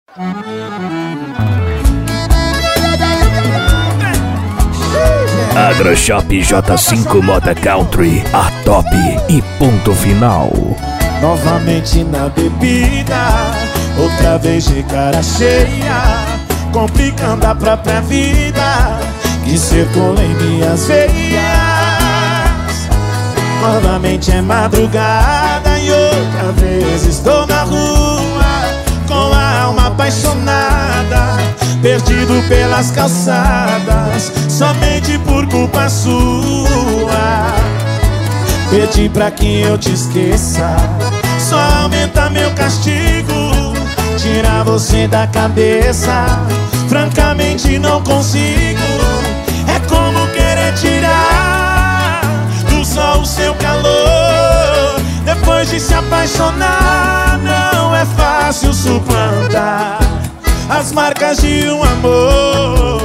AgroShop J5 Moda Country, a top e ponto final. Novamente na bebida, outra vez de cara cheia, complicando a própria vida que circula em minhas veias. Novamente é madrugada e outra vez estou na rua, com a alma apaixonada, perdido pelas calçadas, somente por culpa sua. Pedi pra que eu te esqueça, só aumenta meu castigo, tira você da cabeça, francamente não consigo. É como querer tirar do sol o seu calor, depois de se apaixonar não é fácil suplantar as marcas de um amor.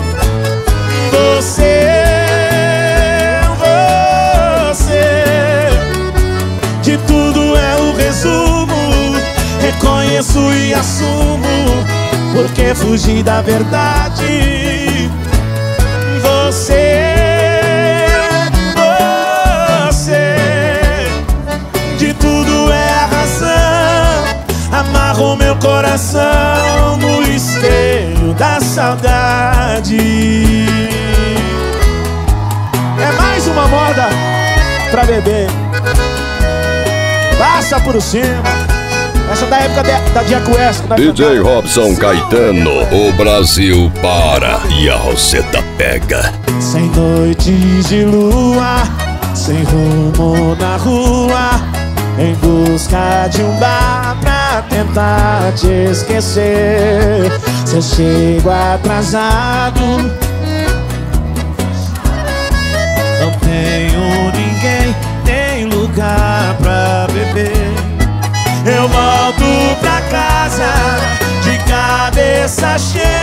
Você de tudo é o resumo, reconheço e assumo, porque fugi da verdade. Você de tudo é a razão, amarrou meu coração no espelho da saudade. É mais uma moda pra beber, passa por cima. Essa da época da Jack West. DJ Robson Caetano, o Brasil para e a Roseta pega. Sem noites de lua, sem rumo na rua, em busca de um bar pra tentar te esquecer. Se eu chego atrasado, não tenho ninguém, nem lugar pra beber. Eu volto pra casa de cabeça cheia,